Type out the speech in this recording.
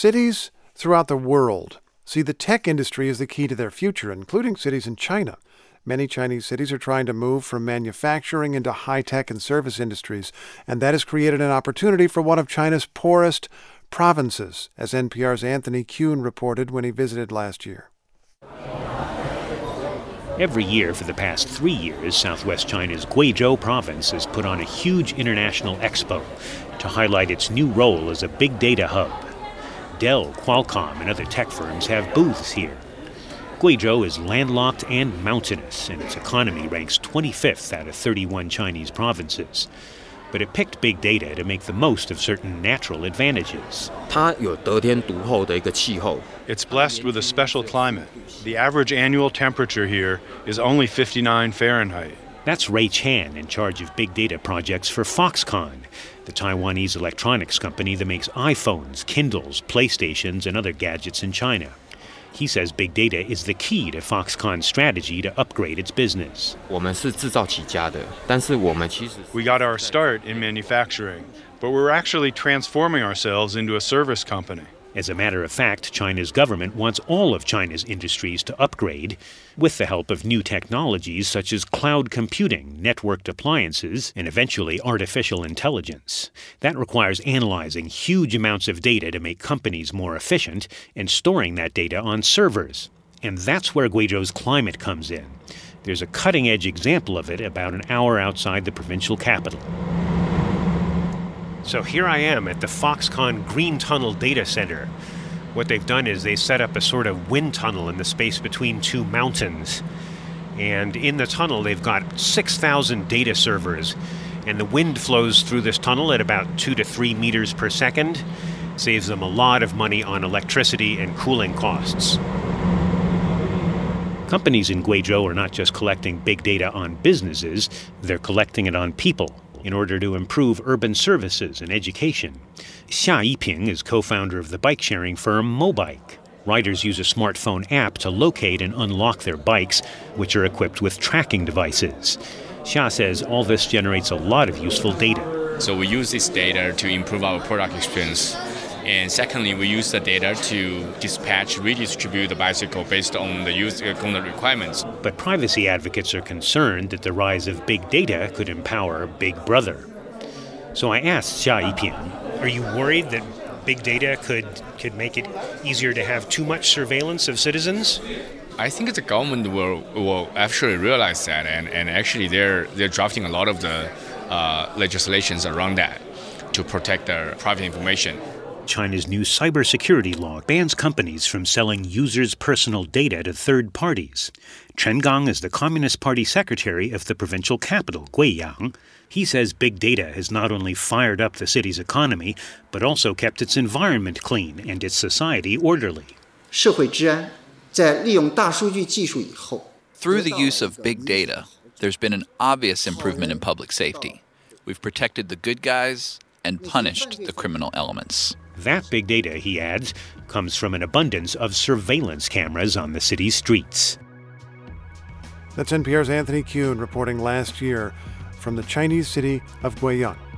Cities throughout the world see the tech industry as the key to their future, including cities in China. Many Chinese cities are trying to move from manufacturing into high-tech and service industries, and that has created an opportunity for one of China's poorest provinces, as NPR's Anthony Kuhn reported when he visited last year. Every year for the past 3 years, southwest China's Guizhou province has put on a huge international expo to highlight its new role as a big data hub. Dell, Qualcomm, and other tech firms have booths here. Guizhou is landlocked and mountainous, and its economy ranks 25th out of 31 Chinese provinces. But it picked big data to make the most of certain natural advantages. It's blessed with a special climate. The average annual temperature here is only 59 Fahrenheit. That's Ray Chan, in charge of big data projects for Foxconn, the Taiwanese electronics company that makes iPhones, Kindles, PlayStations, and other gadgets in China. He says big data is the key to Foxconn's strategy to upgrade its business. We got our start in manufacturing, but we're actually transforming ourselves into a service company. As a matter of fact, China's government wants all of China's industries to upgrade with the help of new technologies such as cloud computing, networked appliances, and eventually artificial intelligence. That requires analyzing huge amounts of data to make companies more efficient and storing that data on servers. And that's where Guizhou's climate comes in. There's a cutting-edge example of it about an hour outside the provincial capital. So here I am at the Foxconn Green Tunnel Data Center. What they've done is they set up a sort of wind tunnel in the space between two mountains. And in the tunnel, they've got 6,000 data servers. And the wind flows through this tunnel at about 2 to 3 meters per second. Saves them a lot of money on electricity and cooling costs. Companies in Guizhou are not just collecting big data on businesses, they're collecting it on people in order to improve urban services and education. Xia Yiping is co-founder of the bike-sharing firm Mobike. Riders use a smartphone app to locate and unlock their bikes, which are equipped with tracking devices. Xia says all this generates a lot of useful data. So we use this data to improve our product experience. And secondly, we use the data to redistribute the bicycle based on the user requirements. But privacy advocates are concerned that the rise of big data could empower Big Brother. So I asked Xia Yiping, are you worried that big data could make it easier to have too much surveillance of citizens? I think the government will actually realize that, and actually they're drafting a lot of the legislations around that to protect their private information. China's new cybersecurity law bans companies from selling users' personal data to third parties. Chen Gang is the Communist Party secretary of the provincial capital, Guiyang. He says big data has not only fired up the city's economy, but also kept its environment clean and its society orderly. Through the use of big data, there's been an obvious improvement in public safety. We've protected the good guys and punished the criminal elements. That big data, he adds, comes from an abundance of surveillance cameras on the city's streets. That's NPR's Anthony Kuhn reporting last year from the Chinese city of Guiyang.